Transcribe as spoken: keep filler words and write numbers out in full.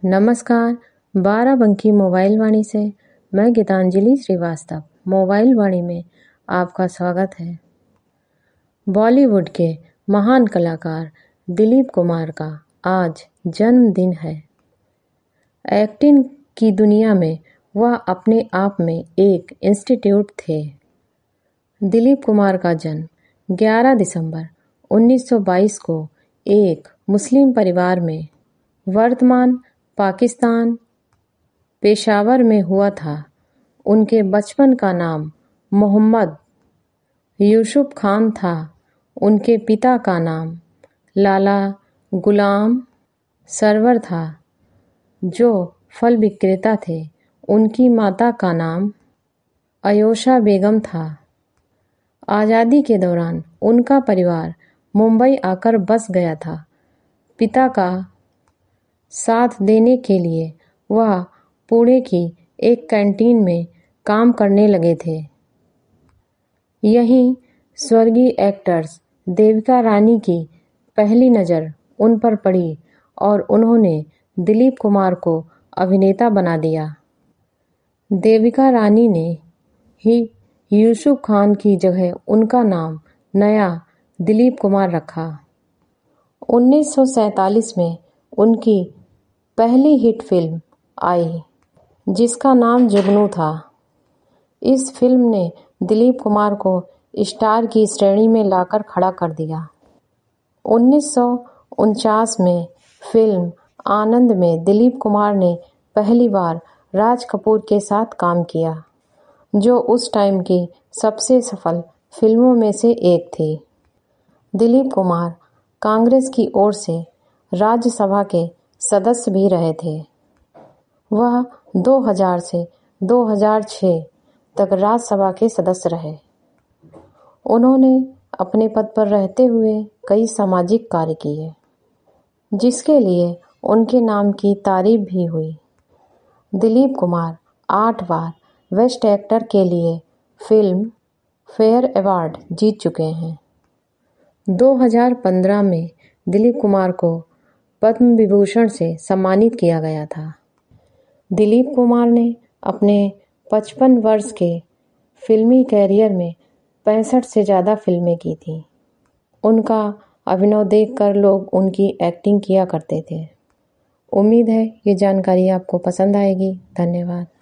नमस्कार, बाराबंकी मोबाइल वाणी से मैं गीतांजलि श्रीवास्तव मोबाइल वाणी में आपका स्वागत है। बॉलीवुड के महान कलाकार दिलीप कुमार का आज जन्मदिन है। एक्टिंग की दुनिया में वह अपने आप में एक इंस्टीट्यूट थे। दिलीप कुमार का जन्म ग्यारह दिसंबर उन्नीस सौ बाईस को एक मुस्लिम परिवार में वर्तमान पाकिस्तान पेशावर में हुआ था। उनके बचपन का नाम मोहम्मद यूसुफ खान था। उनके पिता का नाम लाला गुलाम सरवर था, जो फल विक्रेता थे। उनकी माता का नाम आयोशा बेगम था। आज़ादी के दौरान उनका परिवार मुंबई आकर बस गया था। पिता का साथ देने के लिए वह पुणे की एक कैंटीन में काम करने लगे थे। यहीं स्वर्गीय एक्टर्स देविका रानी की पहली नज़र उन पर पड़ी और उन्होंने दिलीप कुमार को अभिनेता बना दिया। देविका रानी ने ही यूसुफ खान की जगह उनका नाम नया दिलीप कुमार रखा। उन्नीस सौ सैंतालीस में उनकी पहली हिट फिल्म आई, जिसका नाम जुगनू था। इस फिल्म ने दिलीप कुमार को स्टार की श्रेणी में लाकर खड़ा कर दिया। उन्नीस सौ उनचास में फिल्म आनंद में दिलीप कुमार ने पहली बार राज कपूर के साथ काम किया, जो उस टाइम की सबसे सफल फिल्मों में से एक थी। दिलीप कुमार कांग्रेस की ओर से राज्यसभा के सदस्य भी रहे थे। वह दो हज़ार से दो हज़ार छह तक राज्यसभा के सदस्य रहे। उन्होंने अपने पद पर रहते हुए कई सामाजिक कार्य किए, जिसके लिए उनके नाम की तारीफ भी हुई। दिलीप कुमार आठ बार बेस्ट एक्टर के लिए फिल्म फेयर अवार्ड जीत चुके हैं। दो हज़ार पंद्रह में दिलीप कुमार को पद्म विभूषण से सम्मानित किया गया था। दिलीप कुमार ने अपने पचपन वर्ष के फिल्मी कैरियर में पैंसठ से ज़्यादा फिल्में की थीं। उनका अभिनय देखकर लोग उनकी एक्टिंग किया करते थे। उम्मीद है ये जानकारी आपको पसंद आएगी। धन्यवाद।